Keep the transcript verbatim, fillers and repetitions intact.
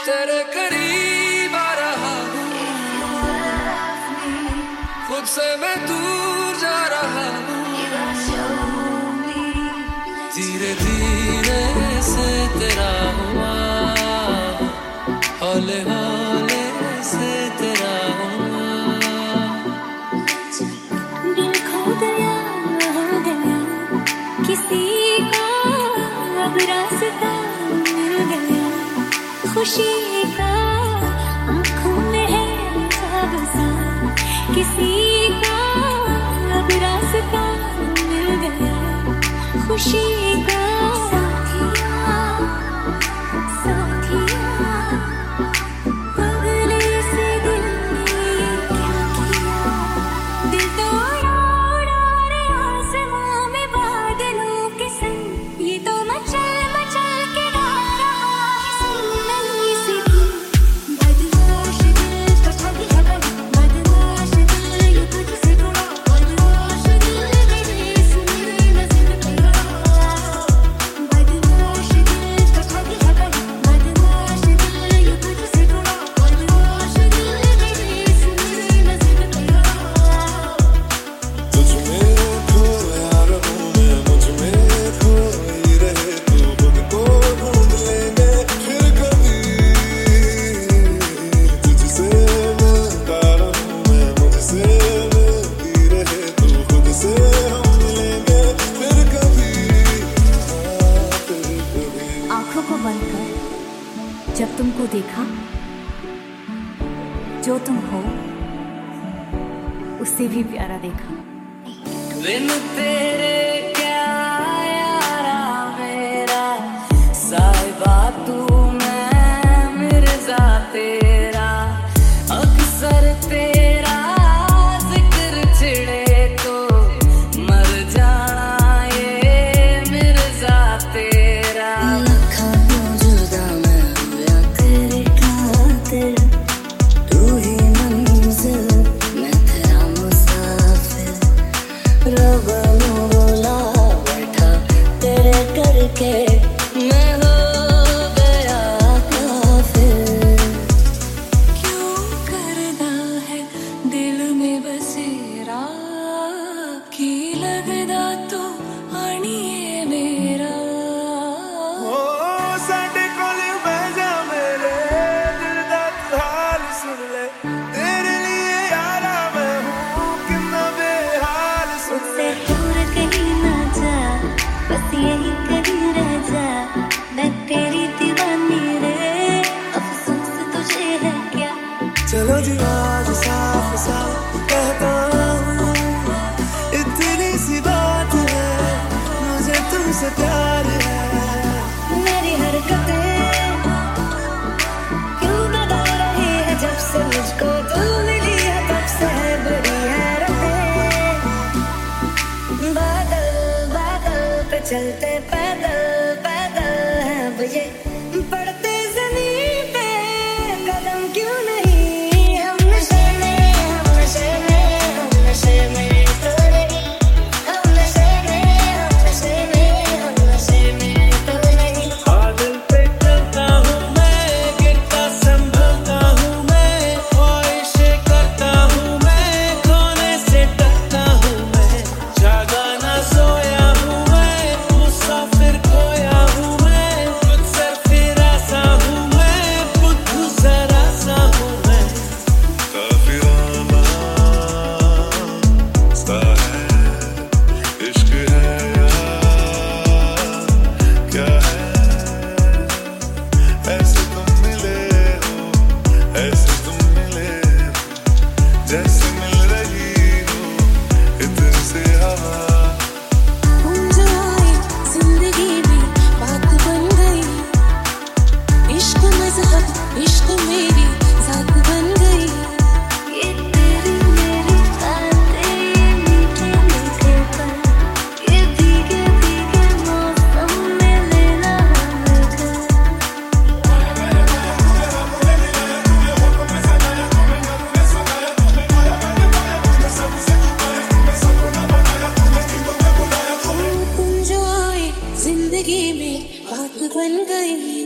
तेरे करीब आ रहा हूँ, खुद से मैं दूर जा रहा हूँ। धीरे धीरे से तेरा हुआ, हौले हौले से तेरा हुआ। दिल खो गया हो गया, किसी का अब रास्ता मिल गया। खुशी का आँखों में है अब सा, किसी का अब रास्ता मिल गया। खुशी का साथिया साथिया, अगले से दिल ने क्या किया। दिल तो उड़ा उड़ा रे आसमां में बादलों के संग, ये तो मचल मचल के गा रहा है सुनने से भी। बदमाश दिल तो ठग है, बदमाश दिल ये तुझसे जुड़ा, बदमाश दिल मेरे सुनने में जिद तेरा। बदमाश दिल तो ठग है, बदमाश दिल ये तुझसे जुड़ा, बदमाश दिल मेरे सुनने में जिद तेरा। तुझ में खोया रहूं मैं, मुझ में खोई रहे तू, खुद को ढूंढ लेंगे फिर कभी। तुझसे मिलता रहूं मैं, मुझसे मिलती रहे तू, खुद से हम मिलेंगे फिर कभी, हाँ, फिर कभी। आंखों को बंद कर, जब तुमको देखा, जो तुम हो उससे भी प्यारा देखा। बिन तेरे क्या यारा मेरा, साहिबा तू मैं मिर्जा तेरा। अक्सर तेरा जिक्र छिड़े तो मर जाना ये मिर्जा तेरा। लखा जुदा मैं हुआ तेरे खातिर, तू ही मंजिल मैं तेरा मुसाफिर। रब नु बोला बैठा तेरे करके, मैं हो गया काफिर। क्यों करदा है दिल में बसेरा, की लगदा तो आनिए मेरा। ओ साडे कोल बह जा मेरे दिल दा तू हाल सुन ले, तेरे लिए यारा मैं हूँ कितना बेहाल सुन उससे ले। दूर कहीं ना जा, बस यही कहीं रह जा। मैं तेरी दीवानी रे, अफसोस तुझे है क्या। चलो जी आज साफ साफ कहता हूँ, इतनी सी बात है, मुझे तुमसे प्यार है। मेरी हरकतें क्यों बदल रही है, जब से मुझको तू मिली है तब से है बड़ी हैरतें। बादल बादल पे चलते पैदल पैदल हैं अब ये, पड़ते ज़मीन पे कदम क्यों नहीं। हम नशे में हम नशे में हम नशे में तो नहीं, हम नशे में हम नशे में हम नशे में तो नहीं। बादल पे चलता हूँ मैं, गिरता संभलता हूँ मैं, ख्वाहिशें करता हूँ मैं, खोने से डरता हूँ मैं। जागा ना सोया हूँ मैं, मुसाफिर खोया हूँ मैं, खुद से फिरा सा हूँ मैं, बुद्धू जरा सा हूँ मैं। काफिराना सा है, इश्क है यार क्या है, ऐसे तुम मिले हो, ऐसे तुम मिले हो, जैसे मिल रही हो इधर से हवा। जो आए जिंदगी में बात बन गई, इश्क मजहब इश्क मेरी जात बन गई। ये तेरी मेरी बातें मीठे मीठे पल, ये भीगे भीगे मौसम में लेना हमको। तुम जो आए जिंदगी में बात बन गई।